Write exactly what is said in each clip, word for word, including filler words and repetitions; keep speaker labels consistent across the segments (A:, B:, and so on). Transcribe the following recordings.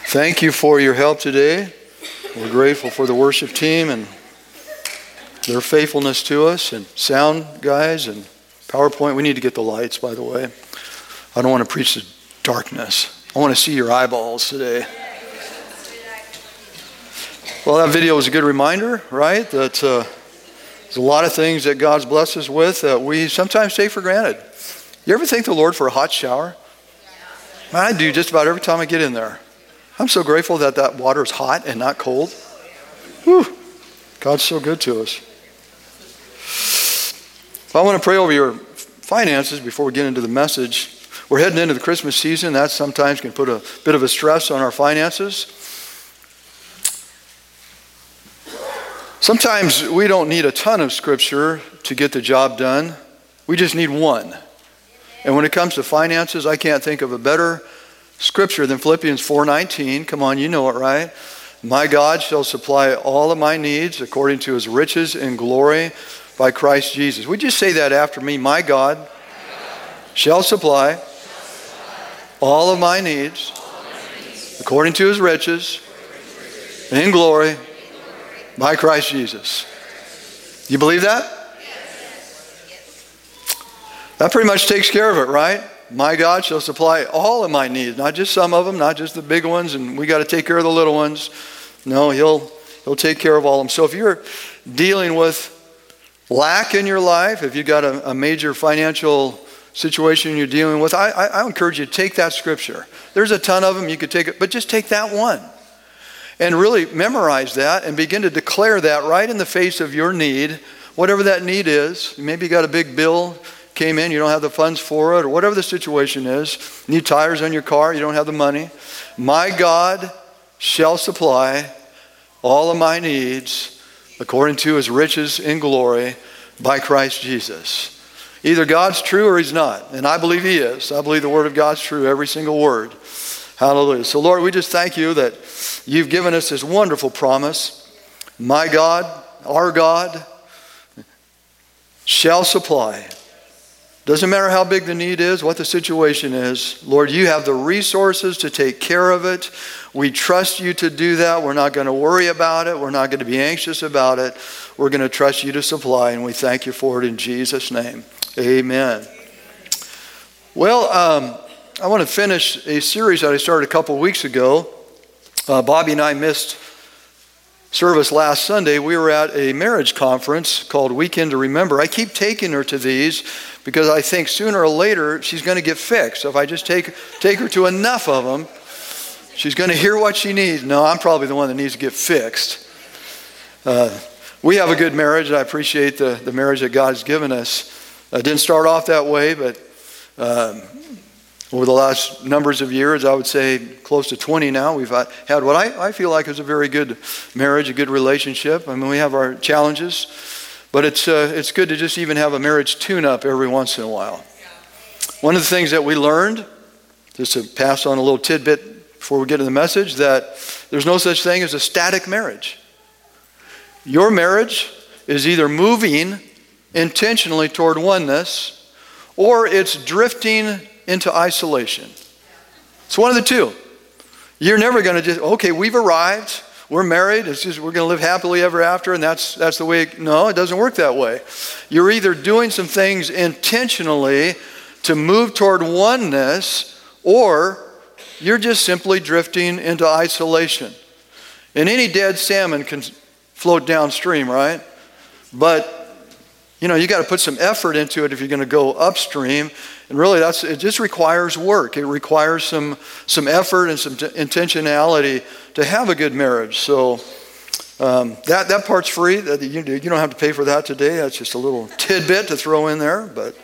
A: Thank you for your help today. We're grateful for the worship team and their faithfulness to us, and sound guys and PowerPoint. We need to get the lights, by the way. I don't want to preach the darkness. I want to see your eyeballs today. Well, that video was a good reminder, right? That uh, there's a lot of things that God's blessed us with that we sometimes take for granted. You ever thank the Lord for a hot shower? Man, I do just about every time I get in there. I'm so grateful that that water is hot and not cold. Whew. God's so good to us. Well, I want to pray over your finances before we get into the message. We're heading into the Christmas season. That sometimes can put a bit of a stress on our finances. Sometimes we don't need a ton of scripture to get the job done. We just need one. And when it comes to finances, I can't think of a better scripture than Philippians four nineteen. Come on, you know it, right? My God shall supply all of my needs according to his riches in glory by Christ Jesus. Would you say that after me? My God, my God shall, supply shall supply all of my needs, all my needs according to his riches in glory, in glory by Christ Jesus. You believe that? Yes. That pretty much takes care of it, right? My God shall supply all of my needs, not just some of them, not just the big ones, and we got to take care of the little ones. No, he'll he'll take care of all of them. So if you're dealing with lack in your life, if you've got a, a major financial situation you're dealing with, I, I, I encourage you to take that scripture. There's a ton of them. You could take it, but just take that one and really memorize that and begin to declare that right in the face of your need, whatever that need is. Maybe you got a big bill came in, you don't have the funds for it, or whatever the situation is. Need tires on your car, you don't have the money. My God shall supply all of my needs according to his riches in glory by Christ Jesus. Either God's true or he's not. And I believe he is. I believe the word of God's true, every single word. Hallelujah. So Lord, we just thank you that you've given us this wonderful promise. My God, our God, shall supply. Doesn't matter how big the need is, what the situation is. Lord, you have the resources to take care of it. We trust you to do that. We're not going to worry about it. We're not going to be anxious about it. We're going to trust you to supply, and we thank you for it in Jesus' name. Amen. Well, um, I want to finish a series that I started a couple weeks ago. Uh, Bobby and I missed service last Sunday. We were at a marriage conference called Weekend to Remember. I keep taking her to these because I think sooner or later she's going to get fixed. So if I just take take her to enough of them, she's going to hear what she needs. No, I'm probably the one that needs to get fixed. Uh, we have a good marriage. I appreciate the, the marriage that God has given us. It didn't start off that way, but um, over the last numbers of years, I would say close to twenty now, we've had what I, I feel like is a very good marriage, a good relationship. I mean, we have our challenges, but it's uh, it's good to just even have a marriage tune-up every once in a while. One of the things that we learned, just to pass on a little tidbit before we get to the message, that there's no such thing as a static marriage. Your marriage is either moving intentionally toward oneness, or it's drifting into isolation. It's one of the two. You're never going to just, okay, we've arrived, we're married, it's just we're going to live happily ever after, and that's that's the way. It, no, it doesn't work that way. You're either doing some things intentionally to move toward oneness, or you're just simply drifting into isolation. And any dead salmon can float downstream, right? But you know, you got to put some effort into it if you're going to go upstream. And really, that's it just requires work. It requires some some effort and some t- intentionality to have a good marriage. So um, that that part's free. That you, you don't have to pay for that today. That's just a little tidbit to throw in there. But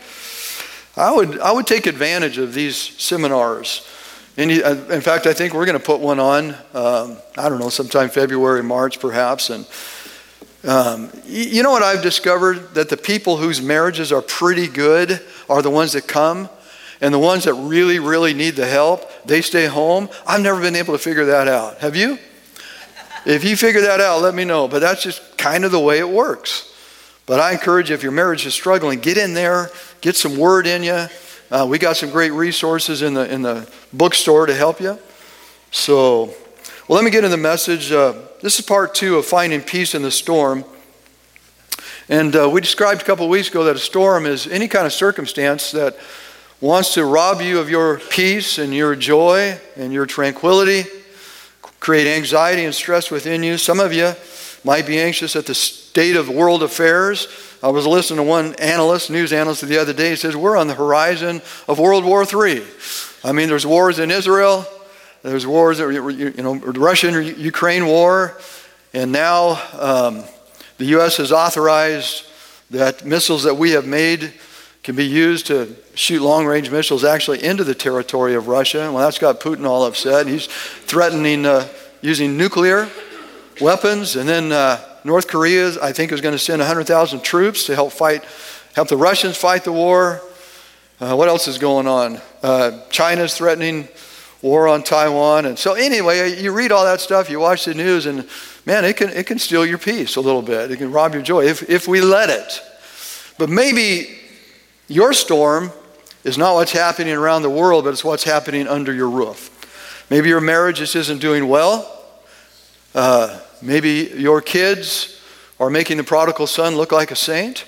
A: I would I would take advantage of these seminars. And you, in fact, I think we're going to put one on. Um, I don't know, sometime February, March, perhaps, and. Um, you know what I've discovered? That the people whose marriages are pretty good are the ones that come, and the ones that really, really need the help, they stay home. I've never been able to figure that out. Have you? If you figure that out, let me know. But that's just kind of the way it works. But I encourage you, if your marriage is struggling, get in there, get some word in you. Uh, we got some great resources in the in the bookstore to help you. So Well, let me get into the message. Uh, this is part two of finding peace in the storm. And uh, we described a couple of weeks ago that a storm is any kind of circumstance that wants to rob you of your peace and your joy and your tranquility, create anxiety and stress within you. Some of you might be anxious at the state of world affairs. I was listening to one analyst, news analyst the other day. He says, we're on the horizon of World War Three. I mean, there's wars in Israel. There's wars, you know, the Russian-Ukraine war. And now um, the U S has authorized that missiles that we have made can be used to shoot long-range missiles actually into the territory of Russia. Well, that's got Putin all upset. He's threatening uh, using nuclear weapons. And then uh, North Korea, I think, is going to send one hundred thousand troops to help fight, help the Russians fight the war. Uh, what else is going on? Uh, China's threatening war on Taiwan. And so anyway, you read all that stuff, you watch the news, and man, it can it can steal your peace a little bit. It can rob your joy if, if we let it. But maybe your storm is not what's happening around the world, but it's what's happening under your roof. Maybe your marriage just isn't doing well. Uh, maybe your kids are making the prodigal son look like a saint.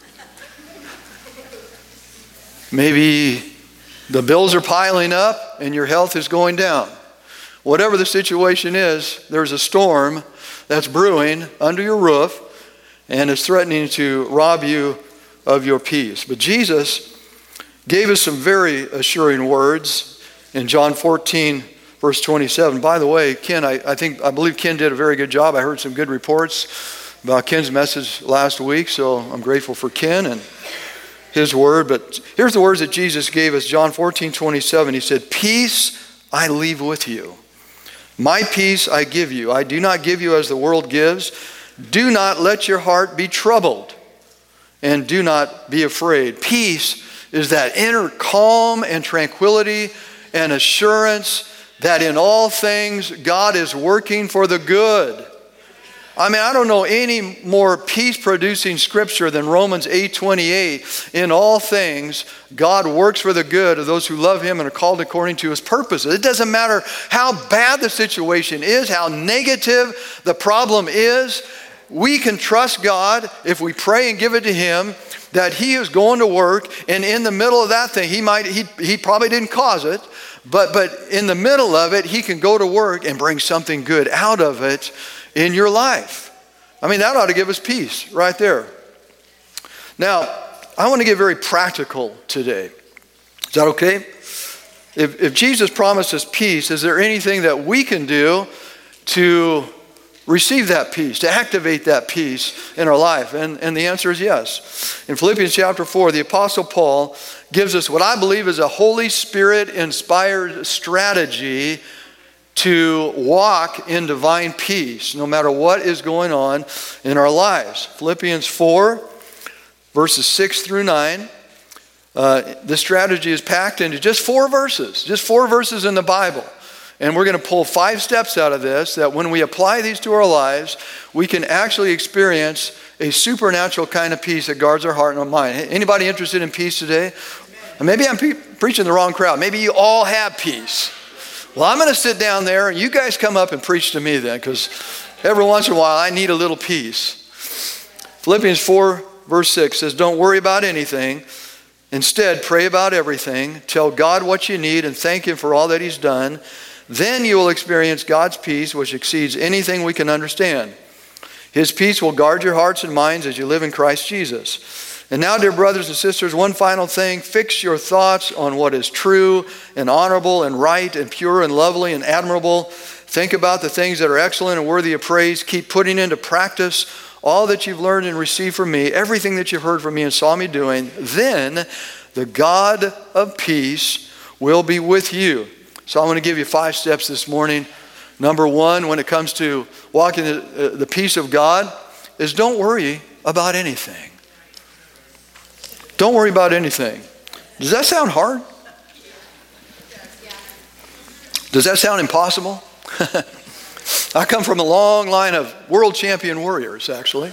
A: Maybe the bills are piling up and your health is going down. Whatever the situation is, there's a storm that's brewing under your roof and is threatening to rob you of your peace. But Jesus gave us some very assuring words in John fourteen, verse twenty-seven. By the way, Ken, I, I think I believe Ken did a very good job. I heard some good reports about Ken's message last week, so I'm grateful for Ken and his word. But here's the words that Jesus gave us, John fourteen, twenty-seven. He said, "Peace I leave with you. My peace I give you. I do not give you as the world gives. Do not let your heart be troubled, and do not be afraid." Peace is that inner calm and tranquility and assurance that in all things God is working for the good. I mean, I don't know any more peace-producing scripture than Romans eight twenty-eight. In all things, God works for the good of those who love Him and are called according to His purposes. It doesn't matter how bad the situation is, how negative the problem is. We can trust God if we pray and give it to Him that He is going to work, and in the middle of that thing, He might He, he probably didn't cause it, but, but in the middle of it, He can go to work and bring something good out of it in your life. I mean, that ought to give us peace right there. Now, I want to get very practical today. Is that okay? If, if Jesus promised us peace, is there anything that we can do to receive that peace, to activate that peace in our life? And, and the answer is yes. In Philippians chapter four, the Apostle Paul gives us what I believe is a Holy Spirit-inspired strategy to walk in divine peace no matter what is going on in our lives. Philippians four, verses six through nine. Uh, this strategy is packed into just four verses, just four verses in the Bible. And we're going to pull five steps out of this that when we apply these to our lives, we can actually experience a supernatural kind of peace that guards our heart and our mind. Anybody interested in peace today? Maybe I'm pe- preaching the wrong crowd. Maybe you all have peace. Well, I'm going to sit down there and you guys come up and preach to me then, because every once in a while I need a little peace. Philippians four verse six says, "Don't worry about anything. Instead, pray about everything. Tell God what you need and thank Him for all that He's done. Then you will experience God's peace, which exceeds anything we can understand. His peace will guard your hearts and minds as you live in Christ Jesus. And now, dear brothers and sisters, one final thing. Fix your thoughts on what is true and honorable and right and pure and lovely and admirable. Think about the things that are excellent and worthy of praise. Keep putting into practice all that you've learned and received from me, everything that you've heard from me and saw me doing. Then the God of peace will be with you." So I want to give you five steps this morning. Number one, when it comes to walking the, uh, the peace of God, is don't worry about anything. Don't worry about anything. Does that sound hard? Does that sound impossible? I come from a long line of world champion warriors, actually.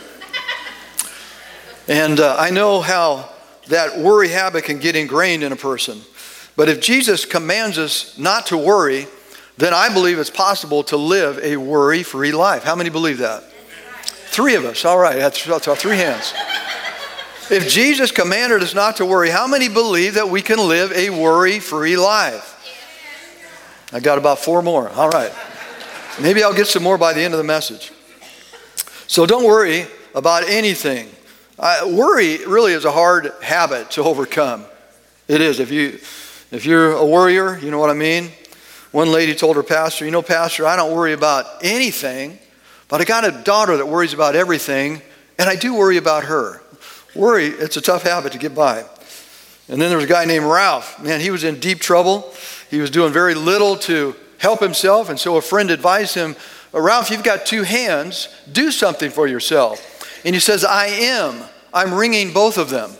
A: And uh, I know how that worry habit can get ingrained in a person. But if Jesus commands us not to worry, then I believe it's possible to live a worry-free life. How many believe that? Three of us. All right, that's, that's three hands. If Jesus commanded us not to worry, how many believe that we can live a worry-free life? I got about four more. All right. Maybe I'll get some more by the end of the message. So don't worry about anything. Uh, worry really is a hard habit to overcome. It is. If you, if you're a worrier, you know what I mean? One lady told her pastor, you know, Pastor, I don't worry about anything, but I got a daughter that worries about everything, and I do worry about her. Worry, it's a tough habit to get by. And then there was a guy named Ralph. Man, he was in deep trouble. He was doing very little to help himself, and so a friend advised him, Ralph, you've got two hands. Do something for yourself. And he says, I am. I'm wringing both of them.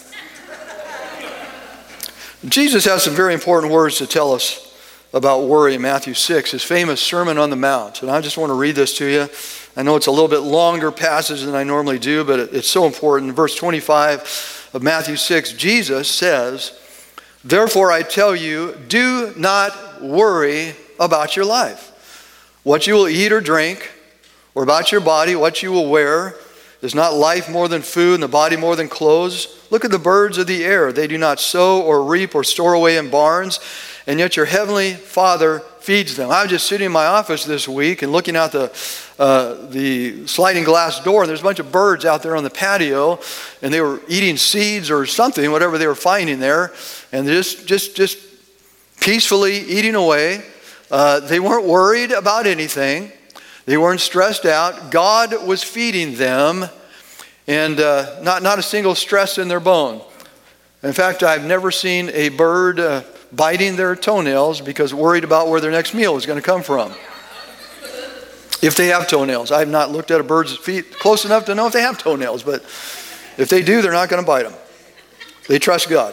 A: Jesus has some very important words to tell us about worry in Matthew six, his famous Sermon on the Mount. And I just want to read this to you. I know it's a little bit longer passage than I normally do, but it's so important. Verse twenty-five of Matthew six, Jesus says, therefore I tell you, do not worry about your life, what you will eat or drink, or about your body, what you will wear. Is not life more than food and the body more than clothes? Look at the birds of the air. They do not sow or reap or store away in barns, and yet your heavenly Father feeds them. I was just sitting in my office this week and looking out the uh, the sliding glass door, and there's a bunch of birds out there on the patio, and they were eating seeds or something, whatever they were finding there, and just just just peacefully eating away. Uh, they weren't worried about anything. They weren't stressed out. God was feeding them, and uh, not, not a single stress in their bone. In fact, I've never seen a bird uh, biting their toenails because worried about where their next meal is going to come from. If they have toenails. I have not looked at a bird's feet close enough to know if they have toenails, but if they do, they're not going to bite them. They trust God.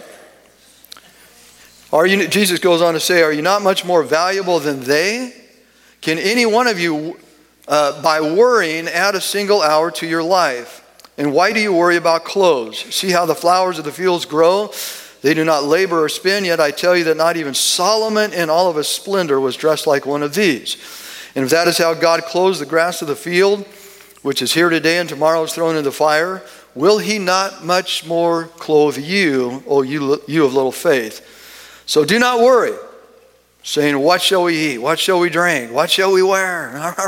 A: Are you, Jesus goes on to say, are you not much more valuable than they? Can any one of you, uh, by worrying, add a single hour to your life? And why do you worry about clothes? See how the flowers of the fields grow? They do not labor or spin, yet I tell you that not even Solomon in all of his splendor was dressed like one of these. And if that is how God clothes the grass of the field, which is here today and tomorrow is thrown into the fire, will he not much more clothe you, O you, you of little faith? So do not worry, saying, what shall we eat? What shall we drink? What shall we wear?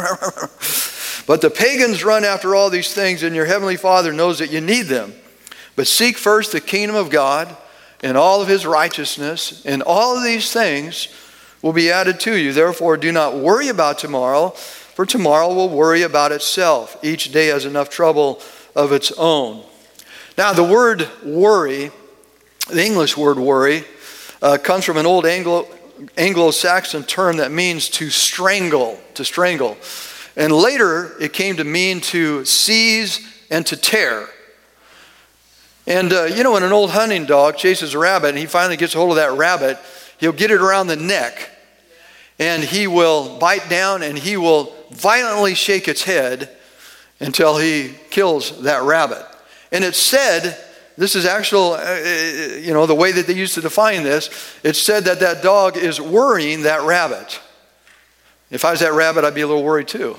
A: But the pagans run after all these things, and your heavenly Father knows that you need them. But seek first the kingdom of God and all of his righteousness, and all of these things will be added to you. Therefore, do not worry about tomorrow, for tomorrow will worry about itself. Each day has enough trouble of its own. Now, the word worry, the English word worry, uh, comes from an old Anglo, Anglo-Saxon term that means to strangle, to strangle. And later, it came to mean to seize and to tear. And, uh, you know, when an old hunting dog chases a rabbit and he finally gets a hold of that rabbit, he'll get it around the neck and he will bite down and he will violently shake its head until he kills that rabbit. And it's said, this is actual, uh, you know, the way that they used to define this, it's said that that dog is worrying that rabbit. If I was that rabbit, I'd be a little worried too.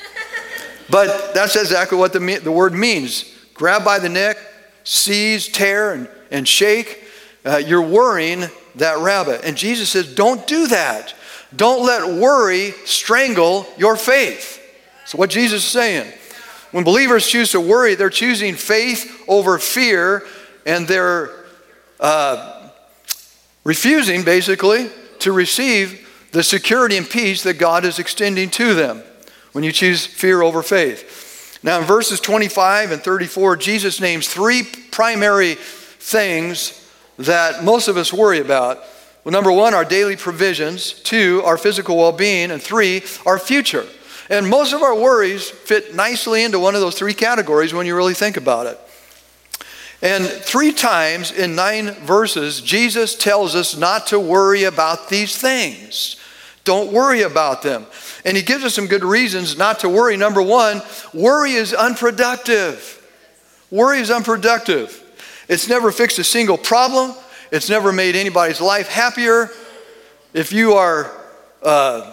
A: But that's exactly what the, the word means. Grab by the neck, seize, tear, and, and shake. Uh, you're worrying that rabbit. And Jesus says, don't do that. Don't let worry strangle your faith. So what Jesus is saying. When believers choose to worry, they're choosing faith over fear, and they're uh, refusing, basically, to receive the security and peace that God is extending to them when you choose fear over faith. Now in verses twenty-five and thirty-four, Jesus names three primary things that most of us worry about. Well, number one, our daily provisions. Two, our physical well-being. And three, our future. And most of our worries fit nicely into one of those three categories when you really think about it. And three times in nine verses, Jesus tells us not to worry about these things. Don't worry about them. And he gives us some good reasons not to worry. Number one, worry is unproductive. Worry is unproductive. It's never fixed a single problem. It's never made anybody's life happier. If you are uh,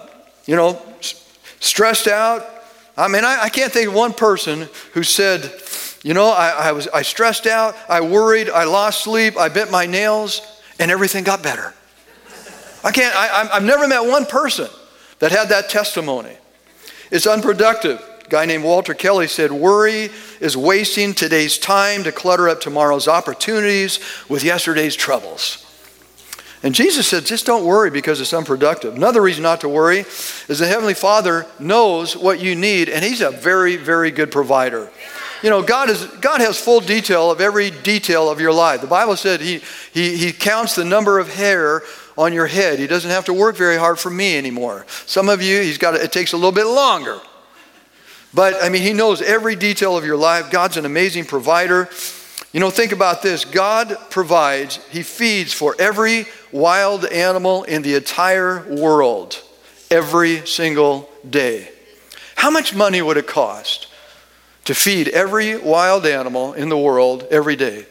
A: you know, stressed out. I mean, I, I can't think of one person who said, you know, I, I was I stressed out, I worried, I lost sleep, I bit my nails, and everything got better. I can't, I, I've never met one person that had that testimony. It's unproductive. A guy named Walter Kelly said, worry is wasting today's time to clutter up tomorrow's opportunities with yesterday's troubles. And Jesus said, just don't worry because it's unproductive. Another reason not to worry is the Heavenly Father knows what you need, and He's a very, very good provider. You know, God is God has full detail of every detail of your life. The Bible said He He He counts the number of hair on your head. He doesn't have to work very hard for me anymore. Some of you, He's got it takes a little bit longer. But I mean, He knows every detail of your life. God's an amazing provider. You know, think about this. God provides, He feeds for every wild animal in the entire world every single day. How much money would it cost to feed every wild animal in the world every day?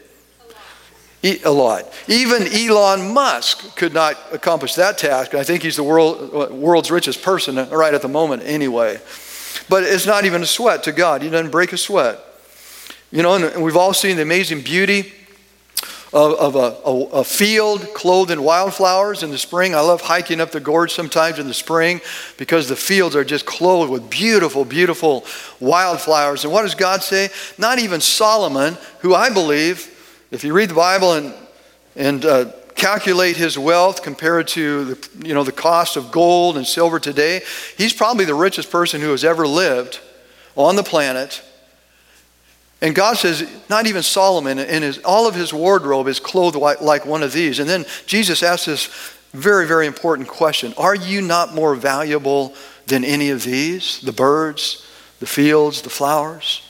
A: A lot. Even Elon Musk could not accomplish that task. I think he's the world, world's richest person right at the moment anyway. But it's not even a sweat to God. He doesn't break a sweat. You know, and we've all seen the amazing beauty of, of a, a, a field clothed in wildflowers in the spring. I love hiking up the gorge sometimes in the spring because the fields are just clothed with beautiful, beautiful wildflowers. And what does God say? Not even Solomon, who I believe, if you read the Bible and and uh, calculate his wealth compared to the, you know, the cost of gold and silver today, he's probably the richest person who has ever lived on the planet. And God says, not even Solomon, in his, all of his wardrobe is clothed like one of these. And then Jesus asks this very, very important question. Are you not more valuable than any of these? The birds, the fields, the flowers?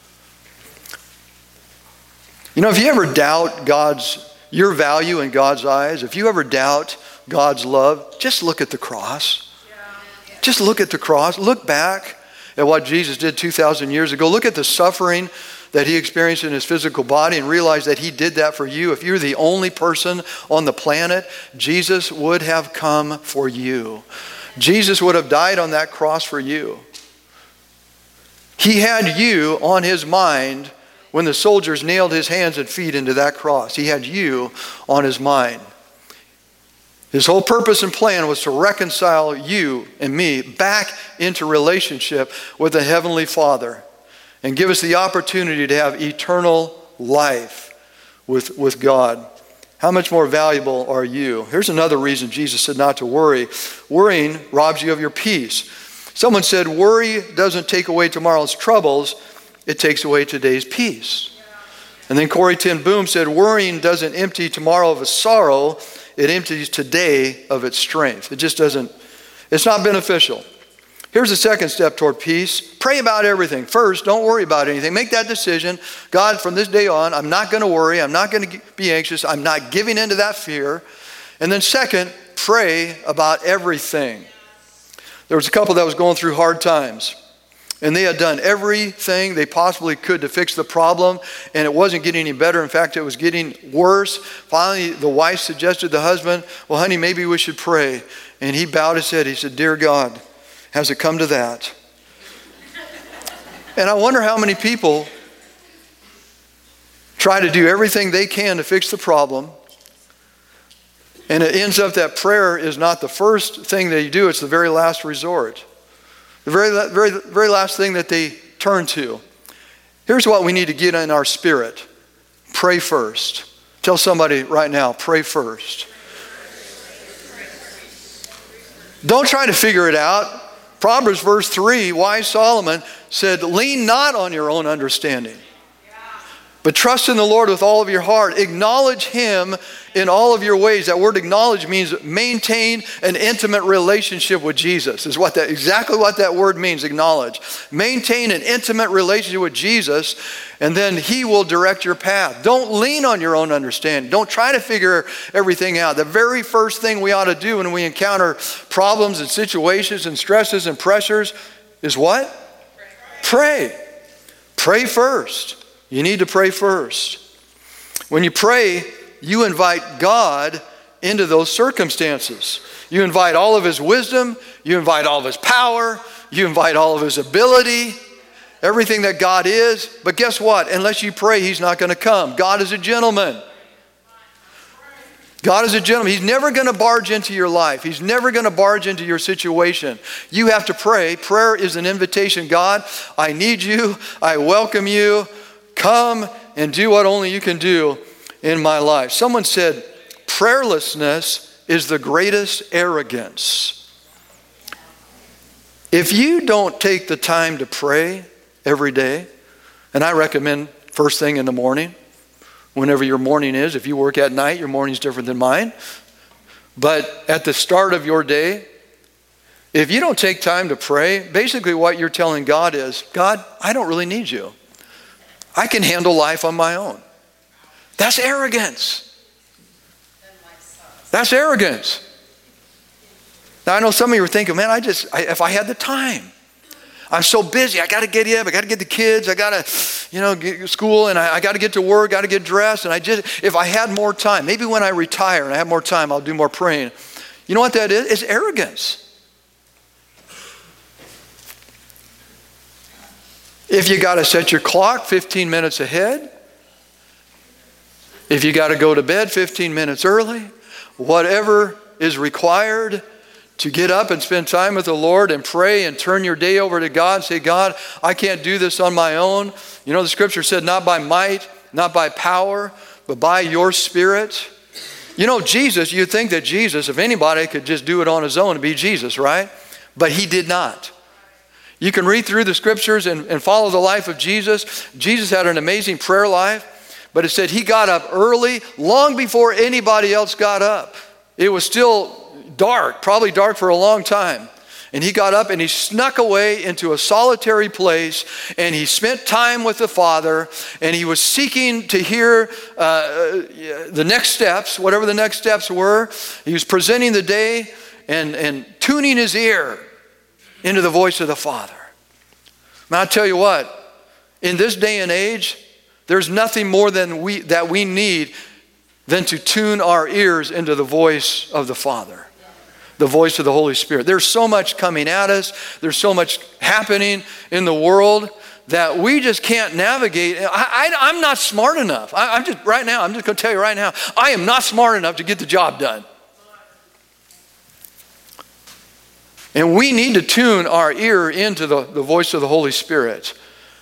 A: You know, if you ever doubt God's, your value in God's eyes, if you ever doubt God's love, just look at the cross. Just look at the cross. Look back at what Jesus did two thousand years ago. Look at the suffering that He experienced in His physical body and realize that He did that for you. If you're the only person on the planet, Jesus would have come for you. Jesus would have died on that cross for you. He had you on His mind when the soldiers nailed His hands and feet into that cross. He had you on His mind. His whole purpose and plan was to reconcile you and me back into relationship with the Heavenly Father and give us the opportunity to have eternal life with, with God. How much more valuable are you? Here's another reason Jesus said not to worry. Worrying robs you of your peace. Someone said, worry doesn't take away tomorrow's troubles, it takes away today's peace. And then Corrie ten Boom said, worrying doesn't empty tomorrow of its sorrow, it empties today of its strength. It just doesn't, it's not beneficial. Here's the second step toward peace. Pray about everything. First, don't worry about anything. Make that decision. God, from this day on, I'm not going to worry. I'm not going to be anxious. I'm not giving into that fear. And then second, pray about everything. There was a couple that was going through hard times. And they had done everything they possibly could to fix the problem, and it wasn't getting any better. In fact, it was getting worse. Finally, the wife suggested to the husband, well, honey, maybe we should pray. And he bowed his head. He said, dear God, has it come to that? And I wonder how many people try to do everything they can to fix the problem, and it ends up that prayer is not the first thing they do, it's the very last resort. The very, very, very last thing that they turn to. Here's what we need to get in our spirit. Pray first. Tell somebody right now, pray first. Don't try to figure it out. Proverbs verse three, wise Solomon said, lean not on your own understanding, but trust in the Lord with all of your heart. Acknowledge Him in all of your ways. That word acknowledge means maintain an intimate relationship with Jesus. Is what that exactly what that word means, acknowledge. Maintain an intimate relationship with Jesus, and then He will direct your path. Don't lean on your own understanding. Don't try to figure everything out. The very first thing we ought to do when we encounter problems and situations and stresses and pressures is what? Pray. Pray first. You need to pray first. When you pray, you invite God into those circumstances. You invite all of his wisdom. You invite all of his power. You invite all of his ability. Everything that God is. But guess what? Unless you pray, he's not going to come. God is a gentleman. God is a gentleman. He's never going to barge into your life. He's never going to barge into your situation. You have to pray. Prayer is an invitation. God, I need you. I welcome you. Come and do what only you can do in my life. Someone said, prayerlessness is the greatest arrogance. If you don't take the time to pray every day, and I recommend first thing in the morning, whenever your morning is. If you work at night, your morning is different than mine. But at the start of your day, if you don't take time to pray, basically what you're telling God is, God, I don't really need you. I can handle life on my own. That's arrogance. That's arrogance. Now I know some of you are thinking, man, I just, I, if I had the time. I'm so busy. I got to get up. I got to get the kids. I got to, you know, get to school, and I, I got to get to work. Got to get dressed. And I just, if I had more time, maybe when I retire and I have more time, I'll do more praying. You know what that is? It's arrogance. If you got to set your clock fifteen minutes ahead, if you got to go to bed fifteen minutes early, whatever is required to get up and spend time with the Lord and pray and turn your day over to God. Say, God, I can't do this on my own. You know, the scripture said, not by might, not by power, but by your Spirit. You know, Jesus, you'd think that Jesus, if anybody could just do it on his own, to be Jesus, right? But he did not. You can read through the scriptures and, and follow the life of Jesus. Jesus had an amazing prayer life, but it said he got up early, long before anybody else got up. It was still dark, probably dark for a long time. And he got up and he snuck away into a solitary place, and he spent time with the Father, and he was seeking to hear uh, the next steps, whatever the next steps were. He was presenting the day and, and tuning his ear into the voice of the Father. And I'll tell you what, in this day and age, there's nothing more than we that we need than to tune our ears into the voice of the Father. The voice of the Holy Spirit. There's so much coming at us. There's so much happening in the world that we just can't navigate. I, I, I'm not smart enough. I, I'm just, right now, I'm just going to tell you right now, I am not smart enough to get the job done. And we need to tune our ear into the, the voice of the Holy Spirit.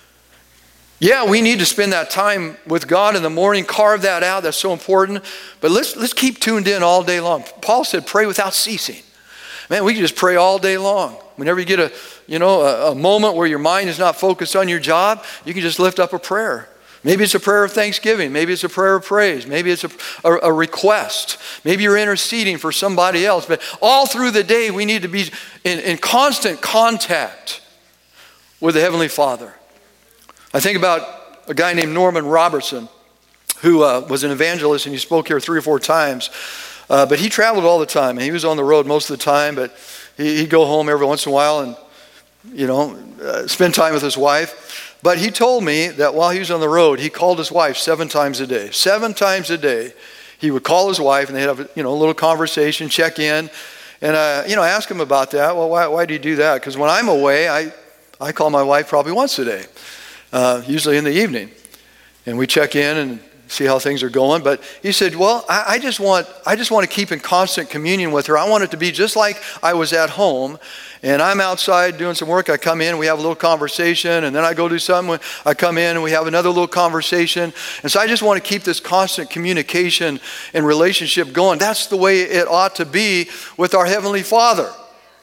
A: Yeah, we need to spend that time with God in the morning, carve that out, that's so important. But let's let's keep tuned in all day long. Paul said, pray without ceasing. Man, we can just pray all day long. Whenever you get a, you know, a, a moment where your mind is not focused on your job, you can just lift up a prayer. Maybe it's a prayer of thanksgiving. Maybe it's a prayer of praise. Maybe it's a, a, a request. Maybe you're interceding for somebody else. But all through the day, we need to be in, in constant contact with the Heavenly Father. I think about a guy named Norman Robertson, who uh, was an evangelist, and he spoke here three or four times. Uh, but he traveled all the time, and he was on the road most of the time. But he, he'd go home every once in a while and, you know, uh, spend time with his wife. But he told me that while he was on the road, he called his wife seven times a day. Seven times a day, he would call his wife, and they'd have, you know, a little conversation, check in. And, uh, you know, I asked him about that. Well, why, why do you do that? Because when I'm away, I, I call my wife probably once a day. Uh, usually in the evening, and we check in and see how things are going. But he said, well, I, I just want I just want to keep in constant communion with her. I want it to be just like I was at home, and I'm outside doing some work. I come in, we have a little conversation, and then I go do something. I come in and we have another little conversation. And so I just want to keep this constant communication and relationship going. That's the way it ought to be with our Heavenly Father.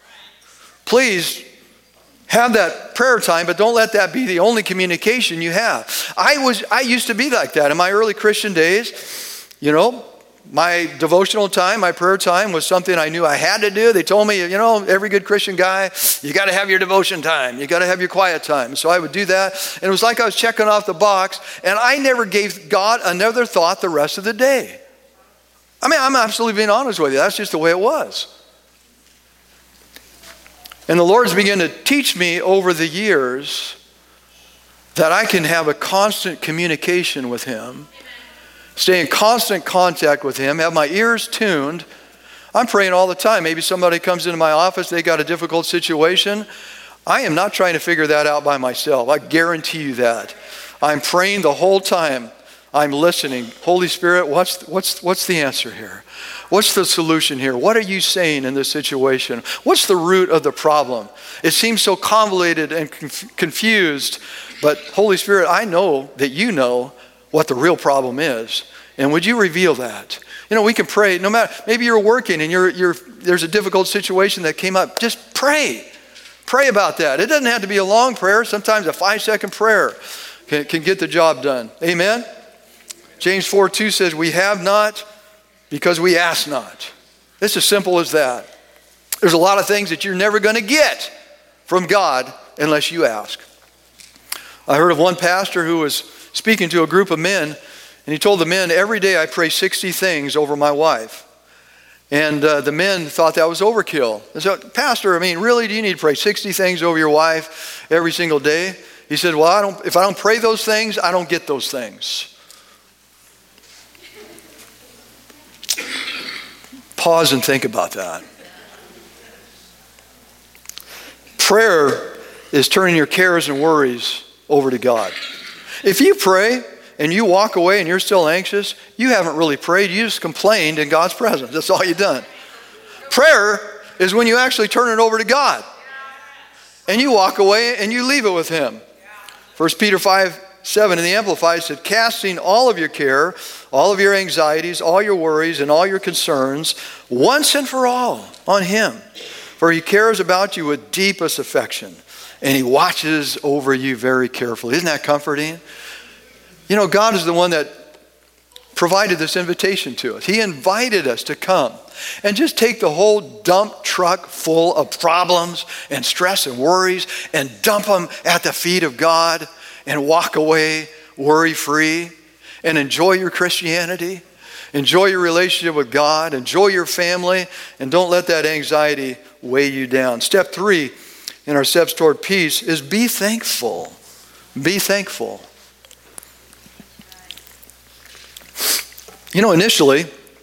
A: Please have that prayer time, but don't let that be the only communication you have. I was, I used to be like that in my early Christian days. You know, my devotional time, my prayer time was something I knew I had to do. They told me, you know, every good Christian guy, you got to have your devotion time. You got to have your quiet time. So I would do that. And it was like I was checking off the box, and I never gave God another thought the rest of the day. I mean, I'm absolutely being honest with you. That's just the way it was. And the Lord's begun to teach me over the years that I can have a constant communication with Him, stay in constant contact with Him, have my ears tuned. I'm praying all the time. Maybe somebody comes into my office, they got a difficult situation. I am not trying to figure that out by myself. I guarantee you that. I'm praying the whole time. I'm listening. Holy Spirit, what's, what's, what's the answer here? What's the solution here? What are you saying in this situation? What's the root of the problem? It seems so convoluted and conf- confused, but Holy Spirit, I know that you know what the real problem is. And would you reveal that? You know, we can pray no matter, maybe you're working and you're, you're, there's a difficult situation that came up. Just pray. Pray about that. It doesn't have to be a long prayer. Sometimes a five-second prayer can, can get the job done. Amen? James four two says, we have not because we ask not. It's as simple as that. There's a lot of things that you're never going to get from God unless you ask. I heard of one pastor who was speaking to a group of men, and he told the men, every day I pray sixty things over my wife. And uh, the men thought that was overkill. They said, Pastor, I mean, really, do you need to pray sixty things over your wife every single day? He said, well, I don't, if I don't pray those things, I don't get those things. Pause and think about that. Prayer is turning your cares and worries over to God. If you pray and you walk away and you're still anxious, you haven't really prayed. You just complained in God's presence. That's all you've done. Prayer is when you actually turn it over to God. And you walk away and you leave it with Him. First Peter five seven in the Amplified said, casting all of your care, all of your anxieties, all your worries, and all your concerns, once and for all on Him. For He cares about you with deepest affection. And He watches over you very carefully. Isn't that comforting? You know, God is the one that provided this invitation to us. He invited us to come and just take the whole dump truck full of problems and stress and worries and dump them at the feet of God and walk away worry-free and enjoy your Christianity. Enjoy your relationship with God. Enjoy your family. And don't let that anxiety weigh you down. Step three in our steps toward peace is be thankful. Be thankful. You know, initially,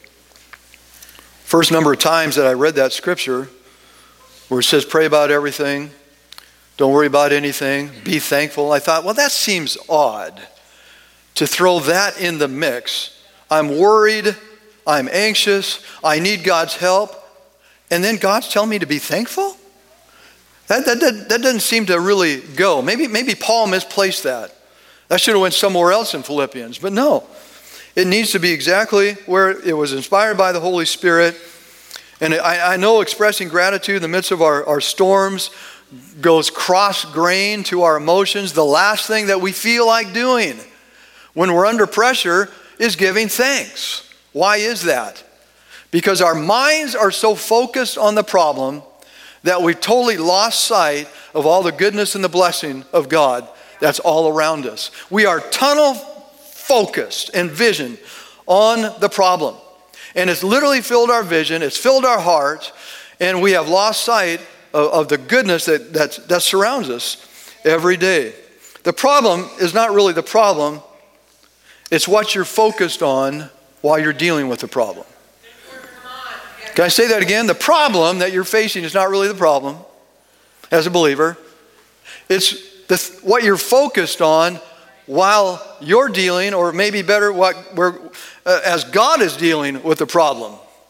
A: first number of times that I read that scripture where it says pray about everything, don't worry about anything, be thankful, I thought, well, that seems odd to throw that in the mix. I'm worried, I'm anxious, I need God's help, and then God's telling me to be thankful? That, that, that, that doesn't seem to really go. Maybe, maybe Paul misplaced that. That should have went somewhere else in Philippians, but no. It needs to be exactly where it was inspired by the Holy Spirit. And I, I know expressing gratitude in the midst of our, our storms goes cross-grain to our emotions. The last thing that we feel like doing when we're under pressure is giving thanks. Why is that? Because our minds are so focused on the problem that we've totally lost sight of all the goodness and the blessing of God that's all around us. We are tunnel focused and vision on the problem. And it's literally filled our vision, it's filled our hearts, and we have lost sight of, of the goodness that, that, that surrounds us every day. The problem is not really the problem, it's what you're focused on while you're dealing with the problem. Can I say that again? The problem that you're facing is not really the problem as a believer. It's the, what you're focused on while you're dealing, or maybe better, what we're, uh, as God is dealing with the problem.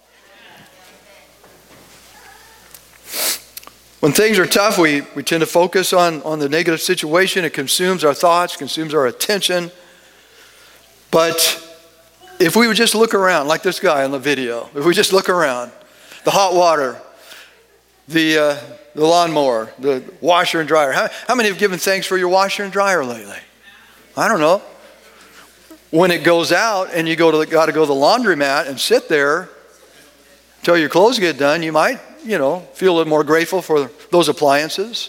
A: When things are tough, we, we tend to focus on, on the negative situation. It consumes our thoughts, consumes our attention. But if we would just look around, like this guy in the video, if we just look around, the hot water, the, uh, the lawnmower, the washer and dryer. How, how many have given thanks for your washer and dryer lately? I don't know. When it goes out and you go to the, got to go to the laundromat and sit there until your clothes get done, you might, you know, feel a little more grateful for those appliances.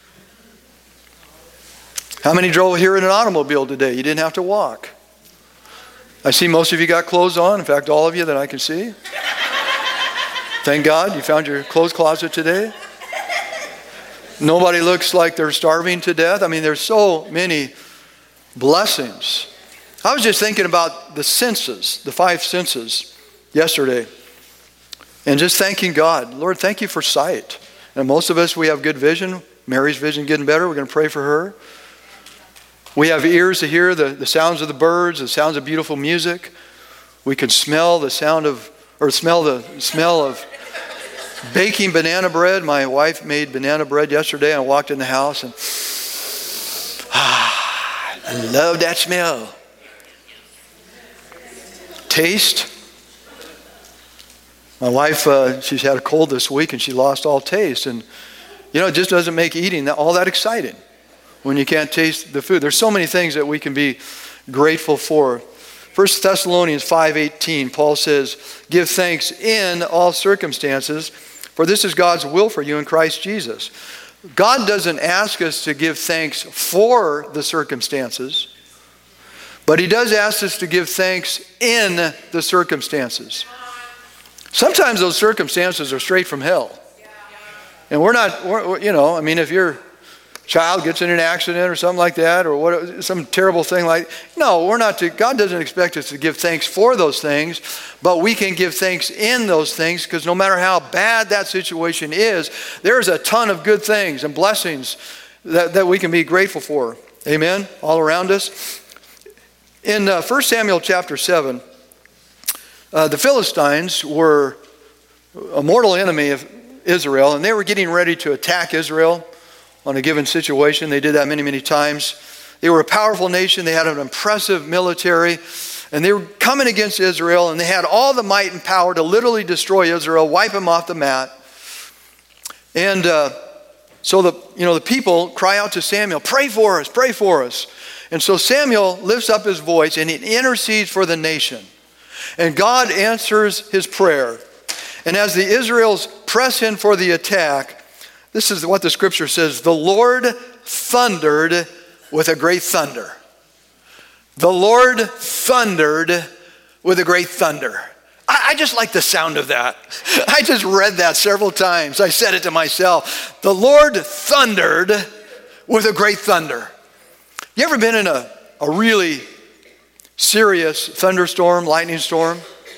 A: How many drove here in an automobile today? You didn't have to walk. I see most of you got clothes on. In fact, all of you that I can see. Thank God you found your clothes closet today. Nobody looks like they're starving to death. I mean, there's so many blessings. I was just thinking about the senses, the five senses yesterday. And just thanking God. Lord, thank you for sight. And most of us, we have good vision. Mary's vision getting better. We're going to pray for her. We have ears to hear the, the sounds of the birds, the sounds of beautiful music. We can smell the sound of, or smell the smell of baking banana bread. My wife made banana bread yesterday. I walked in the house and ah, I love that smell. Taste. My wife, uh, she's had a cold this week and she lost all taste. And, you know, it just doesn't make eating that, all that exciting when you can't taste the food. There's so many things that we can be grateful for. First Thessalonians five eighteen, Paul says, give thanks in all circumstances, for this is God's will for you in Christ Jesus. God doesn't ask us to give thanks for the circumstances, but he does ask us to give thanks in the circumstances. Sometimes those circumstances are straight from hell. And we're not, we're, you know, I mean, if your child gets in an accident or something like that, or what, some terrible thing like, no, we're not to, God doesn't expect us to give thanks for those things, but we can give thanks in those things, because no matter how bad that situation is, there's a ton of good things and blessings that, that we can be grateful for. Amen? All around us. In uh, First Samuel chapter seven, uh, the Philistines were a mortal enemy of Israel, and they were getting ready to attack Israel on a given situation. They did that many, many times. They were a powerful nation. They had an impressive military, and they were coming against Israel, and they had all the might and power to literally destroy Israel, wipe them off the mat. And uh, so the you know the people cry out to Samuel, pray for us, pray for us. And so Samuel lifts up his voice and he intercedes for the nation. And God answers his prayer. And as the Israelites press in for the attack, this is what the scripture says, the Lord thundered with a great thunder. The Lord thundered with a great thunder. I, I just like the sound of that. I just read that several times. I said it to myself. The Lord thundered with a great thunder. You ever been in a, a really serious thunderstorm, lightning storm?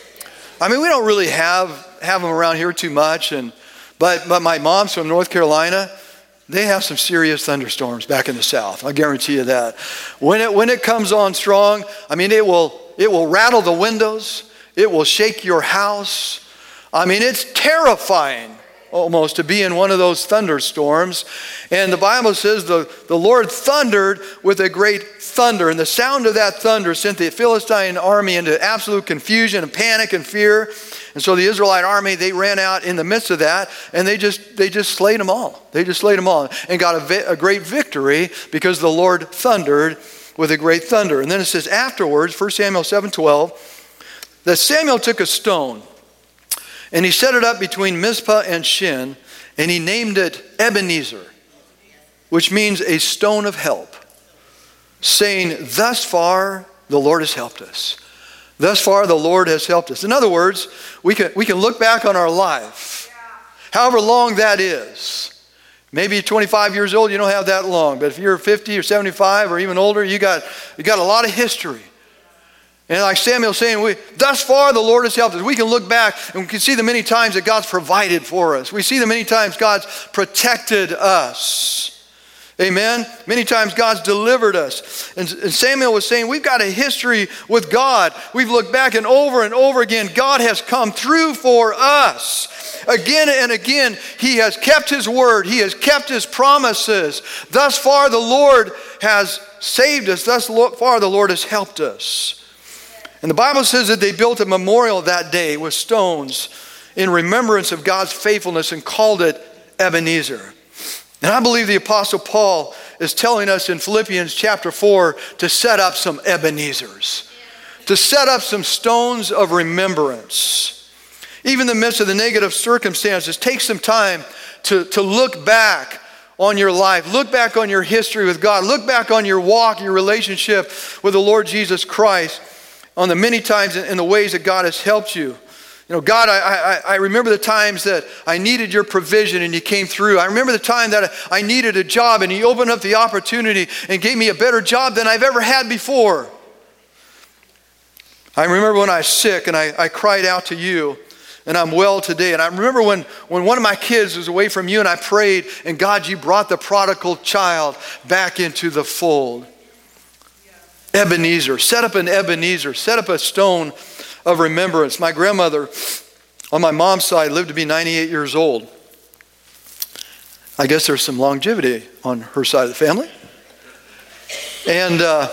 A: I mean, we don't really have, have them around here too much, and but but my mom's from North Carolina. They have some serious thunderstorms back in the South. I guarantee you that. When it when it comes on strong, I mean, it will it will rattle the windows. It will shake your house. I mean, it's terrifying almost to be in one of those thunderstorms. And the Bible says the, the Lord thundered with a great thunder. And the sound of that thunder sent the Philistine army into absolute confusion and panic and fear. And so the Israelite army, they ran out in the midst of that, and they just they just slayed them all. They just slayed them all and got a, vi- a great victory because the Lord thundered with a great thunder. And then it says afterwards, First Samuel seven twelve, that Samuel took a stone and he set it up between Mizpah and Shin, and he named it Ebenezer, which means a stone of help, saying, thus far the Lord has helped us. Thus far the Lord has helped us. In other words, we can, we can look back on our life, however long that is. Maybe you're twenty-five years old, you don't have that long. But if you're fifty or seventy-five or even older, you got, you got a lot of history. And like Samuel's saying, we, thus far the Lord has helped us. We can look back and we can see the many times that God's provided for us. We see the many times God's protected us. Amen? Many times God's delivered us. And, and Samuel was saying, we've got a history with God. We've looked back and over and over again, God has come through for us. Again and again, he has kept his word. He has kept his promises. Thus far the Lord has saved us. Thus far the Lord has helped us. And the Bible says that they built a memorial that day with stones in remembrance of God's faithfulness and called it Ebenezer. And I believe the Apostle Paul is telling us in Philippians chapter four to set up some Ebenezers, to set up some stones of remembrance. Even in the midst of the negative circumstances, take some time to, to look back on your life. Look back on your history with God. Look back on your walk, your relationship with the Lord Jesus Christ, on the many times and the ways that God has helped you. You know, God, I, I, I remember the times that I needed your provision and you came through. I remember the time that I needed a job and you opened up the opportunity and gave me a better job than I've ever had before. I remember when I was sick and I, I cried out to you and I'm well today. And I remember when, when one of my kids was away from you and I prayed, and God, you brought the prodigal child back into the fold. Ebenezer, set up an Ebenezer, set up a stone of remembrance. My grandmother on my mom's side lived to be ninety-eight years old. I guess there's some longevity on her side of the family. And uh,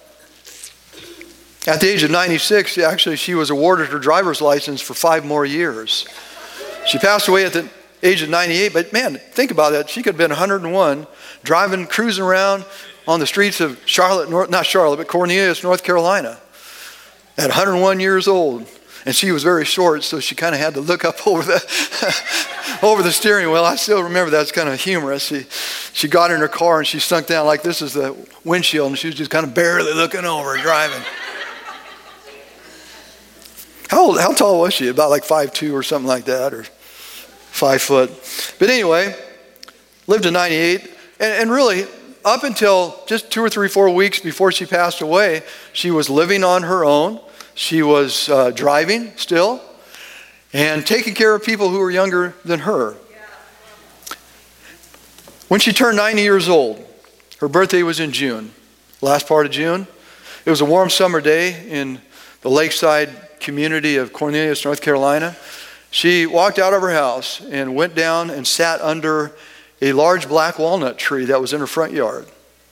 A: at the age of ninety-six, actually, she was awarded her driver's license for five more years. She passed away at the age of ninety-eight, but man, think about that. She could have been one hundred and one, driving, cruising around on the streets of Charlotte, North, not Charlotte, but Cornelius, North Carolina, at one hundred and one years old. And she was very short, so she kind of had to look up over the over the steering wheel. I still remember that's kind of humorous. She, she got in her car and she sunk down like this is the windshield, and she was just kind of barely looking over driving. How old, how tall was she? About like five two or something like that, or five foot. But anyway, lived to ninety-eight. And, and really, up until just two or three, four weeks before she passed away, she was living on her own. She was uh, driving still and taking care of people who were younger than her. When she turned ninety years old, her birthday was in June, last part of June. It was a warm summer day in the lakeside community of Cornelius, North Carolina. She walked out of her house and went down and sat under a large black walnut tree that was in her front yard.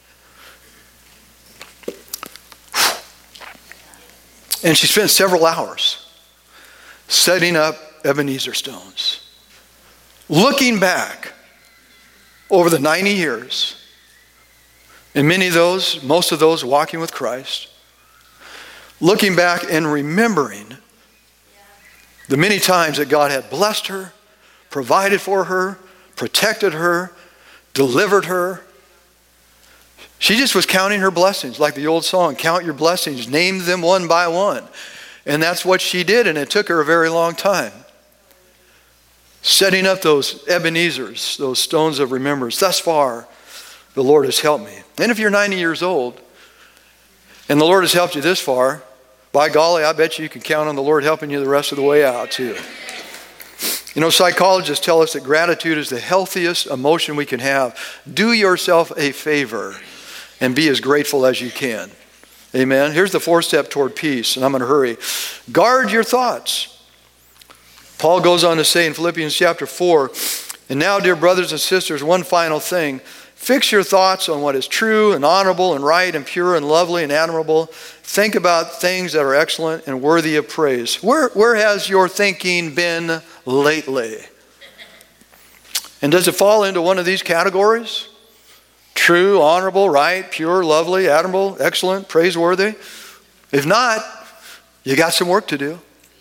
A: And she spent several hours setting up Ebenezer stones. Looking back over the ninety years, and many of those, most of those walking with Christ, looking back and remembering the many times that God had blessed her, provided for her, protected her, delivered her. She just was counting her blessings, like the old song, count your blessings, name them one by one. And that's what she did, and it took her a very long time. Setting up those Ebenezers, those stones of remembrance. Thus far, the Lord has helped me. And if you're ninety years old, and the Lord has helped you this far, by golly, I bet you can count on the Lord helping you the rest of the way out too. You know, psychologists tell us that gratitude is the healthiest emotion we can have. Do yourself a favor and be as grateful as you can. Amen. Here's the fourth step toward peace, and I'm going to hurry. Guard your thoughts. Paul goes on to say in Philippians chapter four, and now, dear brothers and sisters, one final thing. Fix your thoughts on what is true and honorable and right and pure and lovely and admirable. Think about things that are excellent and worthy of praise. Where, where has your thinking been lately? And does it fall into one of these categories? True, honorable, right, pure, lovely, admirable, excellent, praiseworthy? If not, you got some work to do.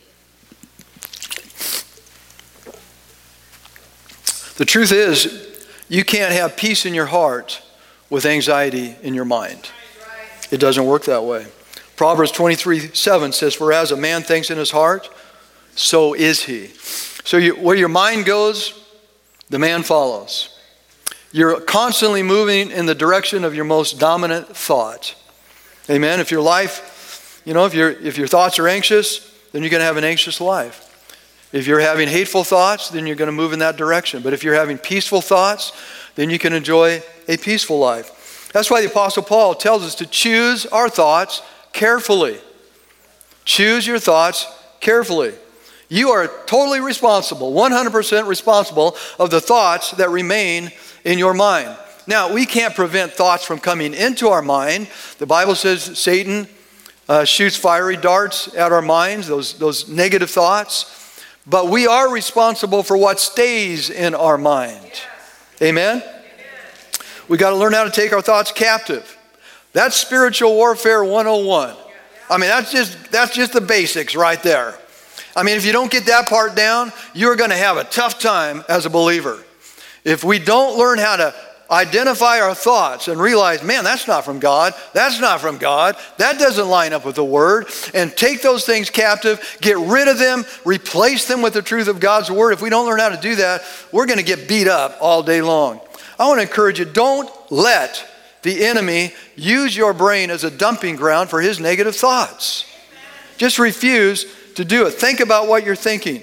A: The truth is, you can't have peace in your heart with anxiety in your mind. It doesn't work that way. Proverbs twenty-three seven says, for as a man thinks in his heart, so is he. So you, where your mind goes, the man follows. You're constantly moving in the direction of your most dominant thought. Amen. If your life, you know, if your if your thoughts are anxious, then you're going to have an anxious life. If you're having hateful thoughts, then you're going to move in that direction. But if you're having peaceful thoughts, then you can enjoy a peaceful life. That's why the Apostle Paul tells us to choose our thoughts carefully. Choose your thoughts carefully. You are totally responsible, one hundred percent responsible of the thoughts that remain in your mind. Now, we can't prevent thoughts from coming into our mind. The Bible says Satan uh, shoots fiery darts at our minds, those, those negative thoughts. But we are responsible for what stays in our mind. Amen? We got to learn how to take our thoughts captive. That's spiritual warfare one oh one. I mean, that's just that's just the basics right there. I mean, if you don't get that part down, you're going to have a tough time as a believer. If we don't learn how to identify our thoughts and realize, man, that's not from God, that's not from God, that doesn't line up with the Word, and take those things captive, get rid of them, replace them with the truth of God's Word. If we don't learn how to do that, we're going to get beat up all day long. I want to encourage you, don't let the enemy use your brain as a dumping ground for his negative thoughts. Just refuse to do it. Think about what you're thinking.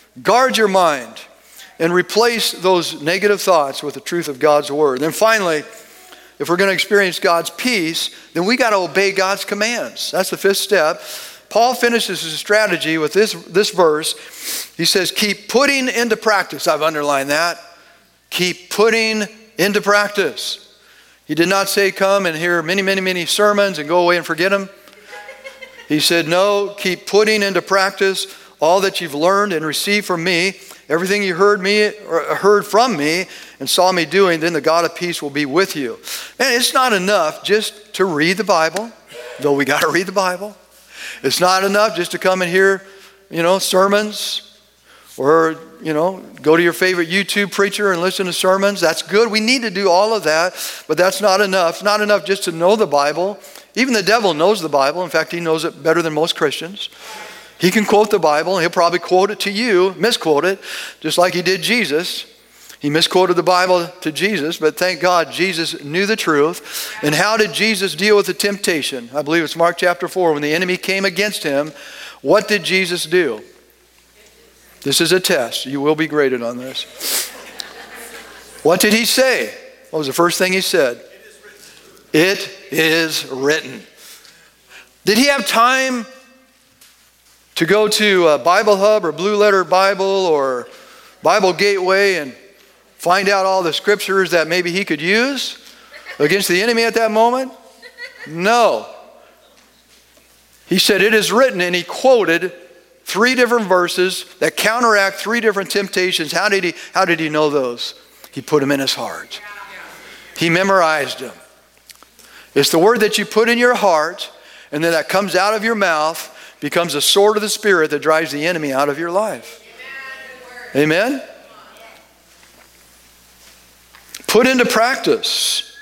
A: Guard your mind and replace those negative thoughts with the truth of God's word. Then finally, if we're going to experience God's peace, then we got to obey God's commands. That's the fifth step. Paul finishes his strategy with this, this verse. He says, keep putting into practice. I've underlined that. Keep putting into practice. He did not say come and hear many, many, many sermons and go away and forget them. He said, no, keep putting into practice all that you've learned and received from me. Everything you heard me or heard from me and saw me doing, then the God of peace will be with you. And it's not enough just to read the Bible, though we got to read the Bible. It's not enough just to come and hear, you know, sermons or, you know, go to your favorite YouTube preacher and listen to sermons. That's good. We need to do all of that, but that's not enough. It's not enough just to know the Bible. Even the devil knows the Bible. In fact, he knows it better than most Christians. He can quote the Bible, and he'll probably quote it to you, misquote it, just like he did Jesus. He misquoted the Bible to Jesus, but thank God Jesus knew the truth. And how did Jesus deal with the temptation? I believe it's Mark chapter four. When the enemy came against him, what did Jesus do? This is a test. You will be graded on this. What did he say? What was the first thing he said? It is written. Did he have time to go to a Bible Hub or Blue Letter Bible or Bible Gateway and find out all the scriptures that maybe he could use against the enemy at that moment? No. He said, it is written, and he quoted three different verses that counteract three different temptations. How did he, how did he know those? He put them in his heart. He memorized them. It's the word that you put in your heart, and then that comes out of your mouth, becomes a sword of the Spirit that drives the enemy out of your life. Amen? Put into practice.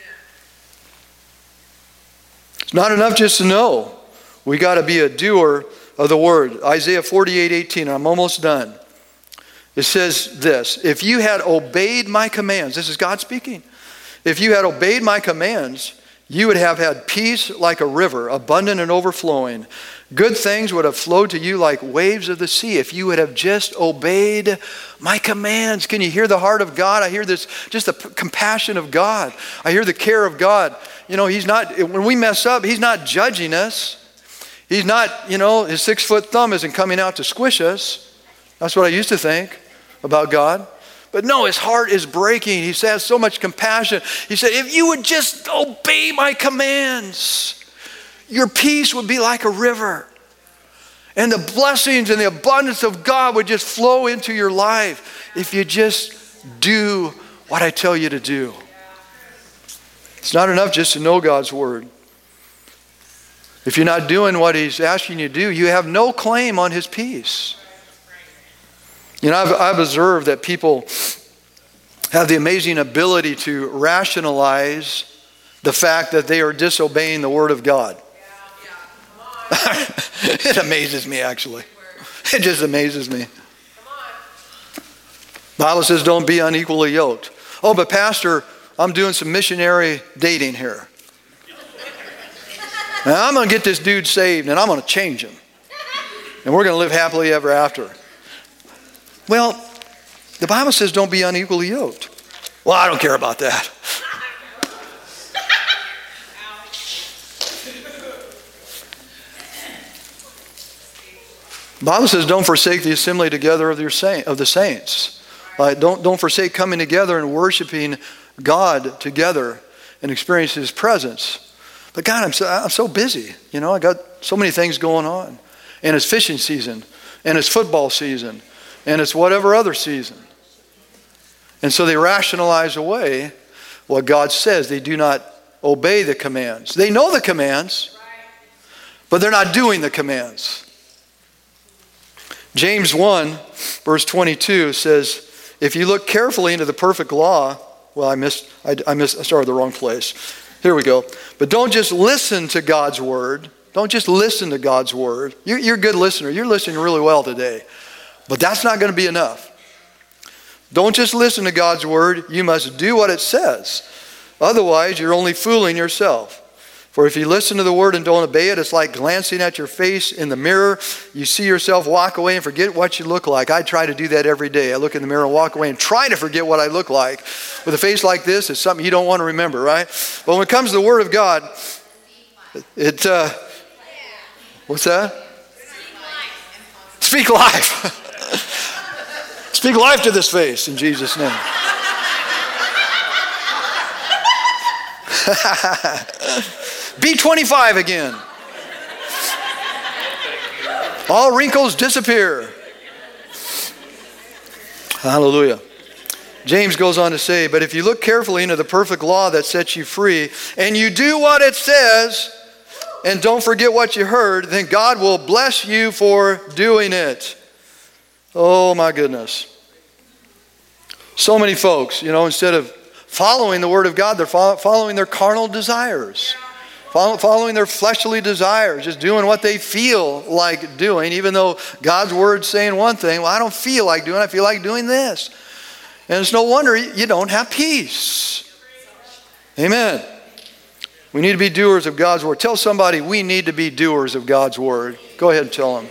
A: It's not enough just to know. We got to be a doer of the word. Isaiah forty-eight eighteen, I'm almost done. It says this, if you had obeyed my commands, this is God speaking. If you had obeyed my commands, you would have had peace like a river, abundant and overflowing. Good things would have flowed to you like waves of the sea if you would have just obeyed my commands. Can you hear the heart of God? I hear this, just the compassion of God. I hear the care of God. You know, he's not, when we mess up, he's not judging us. He's not, you know, his six foot thumb isn't coming out to squish us. That's what I used to think about God. But no, his heart is breaking. He has so much compassion. He said, if you would just obey my commands, your peace would be like a river. And the blessings and the abundance of God would just flow into your life if you just do what I tell you to do. It's not enough just to know God's word. If you're not doing what he's asking you to do, you have no claim on his peace. You know, I've, I've observed that people have the amazing ability to rationalize the fact that they are disobeying the word of God. It amazes me, actually. It just amazes me. The Bible says don't be unequally yoked. Oh, but Pastor, I'm doing some missionary dating here. Now, I'm going to get this dude saved and I'm going to change him. And we're going to live happily ever after. Well, the Bible says don't be unequally yoked. Well, I don't care about that. The Bible says don't forsake the assembly together of, your saint, of the saints. Uh, don't, don't forsake coming together and worshiping God together and experience his presence. But God, I'm so, I'm so busy. You know, I got so many things going on. And it's fishing season. And it's football season. And it's whatever other season. And so they rationalize away what God says. They do not obey the commands. They know the commands, but they're not doing the commands. James one, verse twenty-two says, if you look carefully into the perfect law, well, I missed, I, I missed, I started the wrong place. Here we go. But don't just listen to God's word. Don't just listen to God's word. You're, you're a good listener. You're listening really well today. But that's not going to be enough. Don't just listen to God's word. You must do what it says. Otherwise, you're only fooling yourself. For if you listen to the word and don't obey it, it's like glancing at your face in the mirror. You see yourself, walk away, and forget what you look like. I try to do that every day. I look in the mirror and walk away and try to forget what I look like. With a face like this, it's something you don't want to remember, right? But when it comes to the word of God, it, uh, what's that? Speak life. Speak life to this face in Jesus' name. B twenty-five again. All wrinkles disappear. Hallelujah. James goes on to say, but if you look carefully into the perfect law that sets you free, and you do what it says, and don't forget what you heard, then God will bless you for doing it. Oh my goodness. So many folks, you know, instead of following the word of God, they're following their carnal desires. Following their fleshly desires, just doing what they feel like doing, even though God's word's saying one thing. Well, I don't feel like doing it, I feel like doing this. And it's no wonder you don't have peace. Amen. We need to be doers of God's word. Tell somebody we need to be doers of God's word. Go ahead and tell them.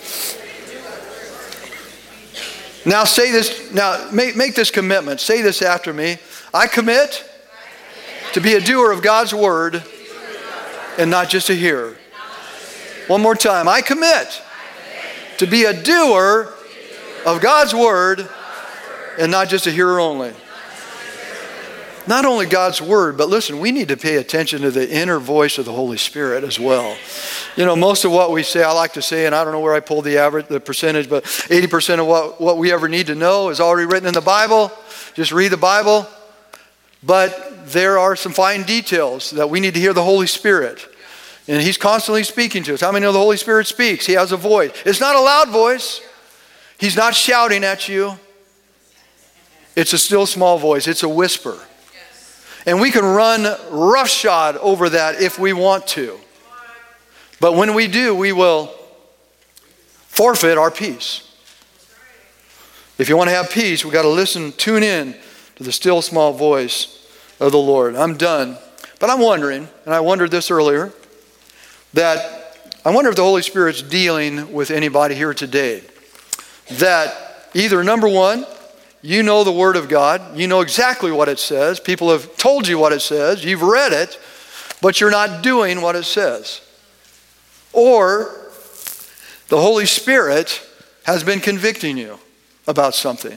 A: Now say this, now make, make this commitment. Say this after me. I commit to be a doer of God's word and not just a hearer. One more time. I commit to be a doer of God's word and not just a hearer only. Not only God's word, but listen, we need to pay attention to the inner voice of the Holy Spirit as well. You know, most of what we say, I like to say, and I don't know where I pulled the average, the percentage, but eighty percent of what, what we ever need to know is already written in the Bible. Just read the Bible. But there are some fine details that we need to hear the Holy Spirit. And He's constantly speaking to us. How many know the Holy Spirit speaks? He has a voice. It's not a loud voice. He's not shouting at you. It's a still small voice. It's a whisper. And we can run roughshod over that if we want to. But when we do, we will forfeit our peace. If you want to have peace, we've got to listen, tune in to the still small voice of the Lord. I'm done. But I'm wondering, and I wondered this earlier, that I wonder if the Holy Spirit's dealing with anybody here today. That either, number one, you know the Word of God. You know exactly what it says. People have told you what it says. You've read it, but you're not doing what it says. Or the Holy Spirit has been convicting you about something.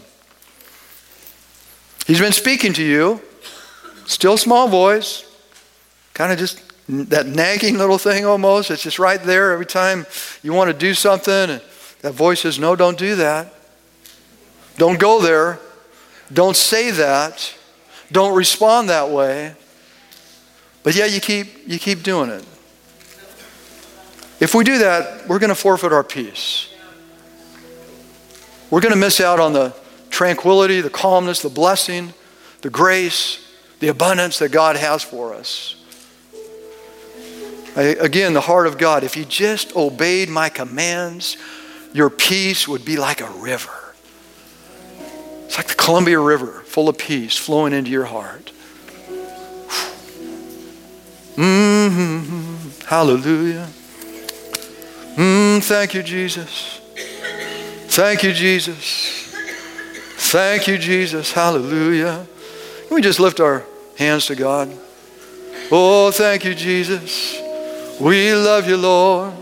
A: He's been speaking to you, still small voice, kind of just that nagging little thing almost. It's just right there every time you want to do something. And that voice says, no, don't do that. Don't go there. Don't say that. Don't respond that way. But yeah, you keep you keep doing it. If we do that, we're going to forfeit our peace. We're going to miss out on the tranquility, the calmness, the blessing, the grace, the abundance that God has for us. I, again, the heart of God. If you just obeyed my commands, your peace would be like a river. It's like the Columbia River, full of peace, flowing into your heart. Mm-hmm. Hallelujah. Mm, thank you, Jesus. Thank you, Jesus. Thank you, Jesus. Hallelujah. Can we just lift our hands to God? Oh, thank you, Jesus. We love you, Lord.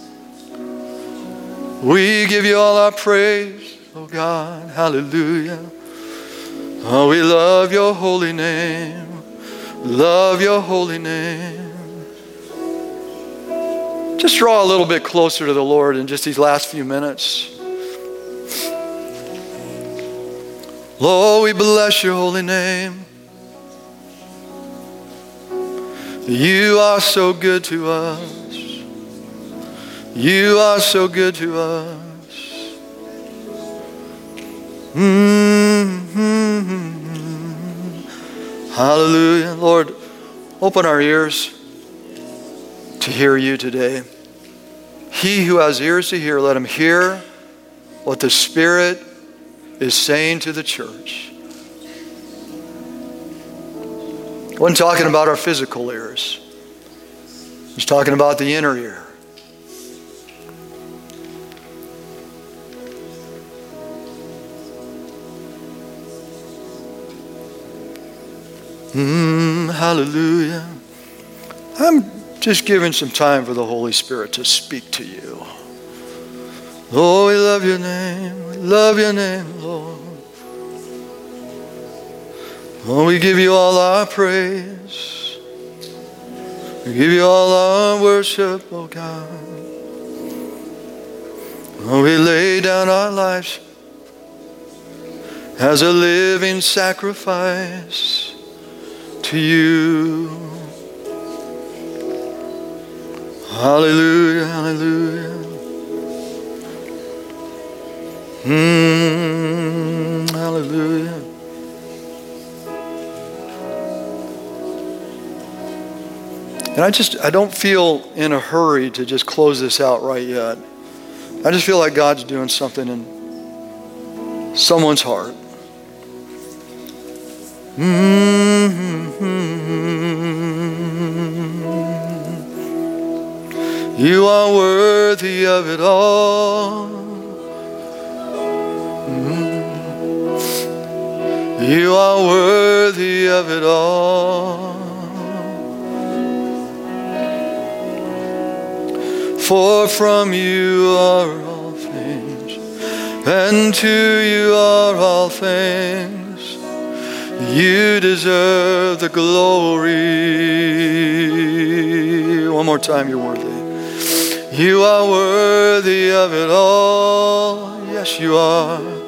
A: We give you all our praise, oh God. Hallelujah. Oh, we love your holy name. Love your holy name. Just draw a little bit closer to the Lord in just these last few minutes. Lord, we bless your holy name. You are so good to us. You are so good to us. Mm-hmm. Hallelujah. Lord, open our ears to hear you today. He who has ears to hear, let him hear what the Spirit is saying to the church. I wasn't talking about our physical ears. He's talking about the inner ear. Mm, hallelujah. I'm just giving some time for the Holy Spirit to speak to you. Oh, we love your name. We love your name, Lord. Oh, we give you all our praise. We give you all our worship, oh God. Oh, we lay down our lives as a living sacrifice to you. Hallelujah, hallelujah. Mm, hallelujah. And I just, I don't feel in a hurry to just close this out right yet. I just feel like God's doing something in someone's heart. Mm-hmm. You are worthy of it all. Mm-hmm. You are worthy of it all. For from you are all things, and to you are all things. You deserve the glory. One more time, you're worthy. You are worthy of it all. Yes, you are.